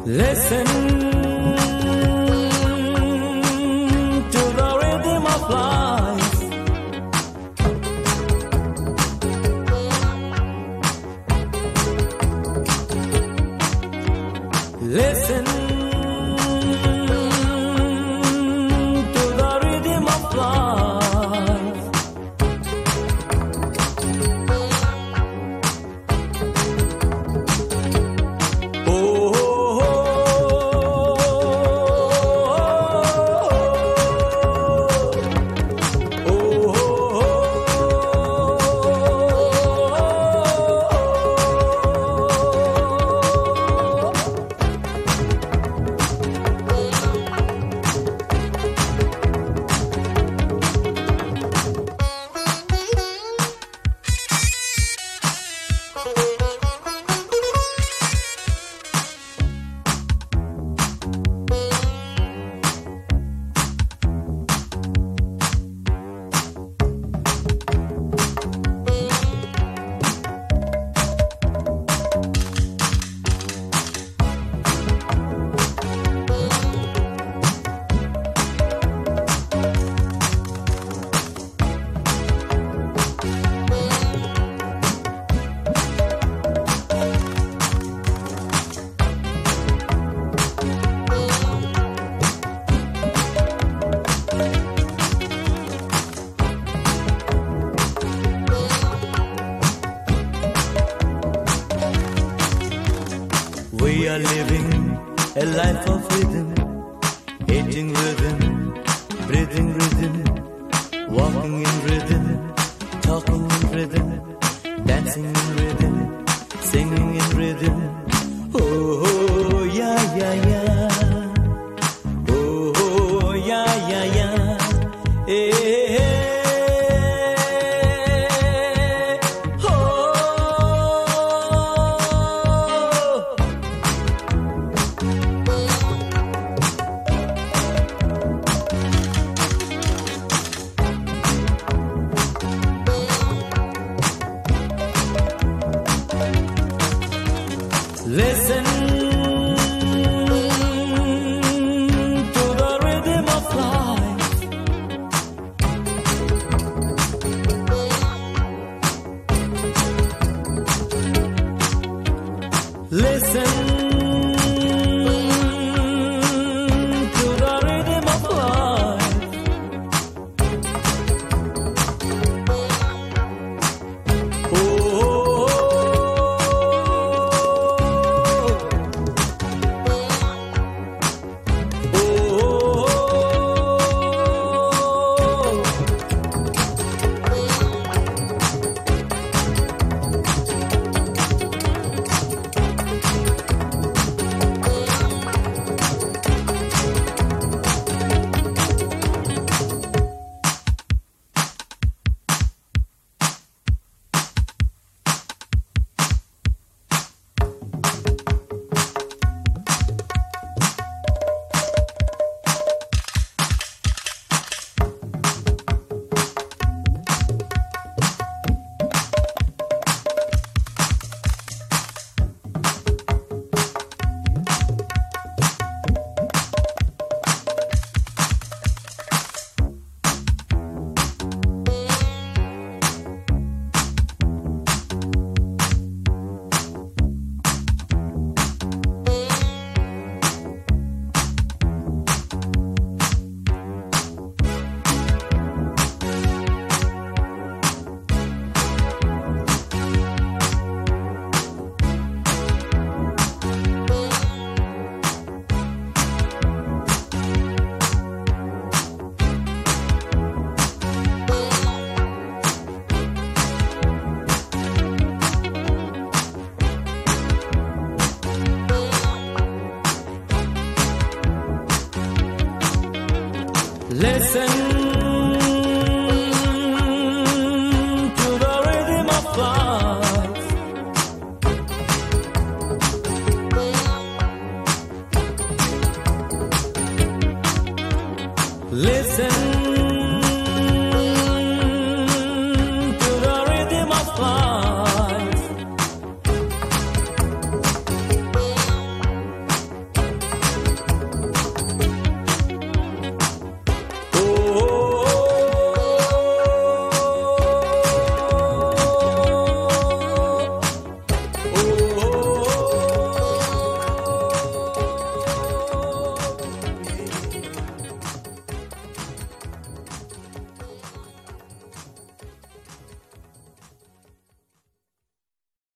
Listen to the rhythm of life. Listen to the rhythm of life. We are living a life of rhythm, eating rhythm, breathing rhythm, walking in rhythm, talking in rhythm, dancing in rhythm, singing in rhythm. Oh, oh yeah, yeah, yeah. Oh, oh yeah, yeah, yeah. Hey, hey, hey. Listen to the rhythm of life. Listen to the rhythm of life. Oh, listen to the rhythm of life. Listen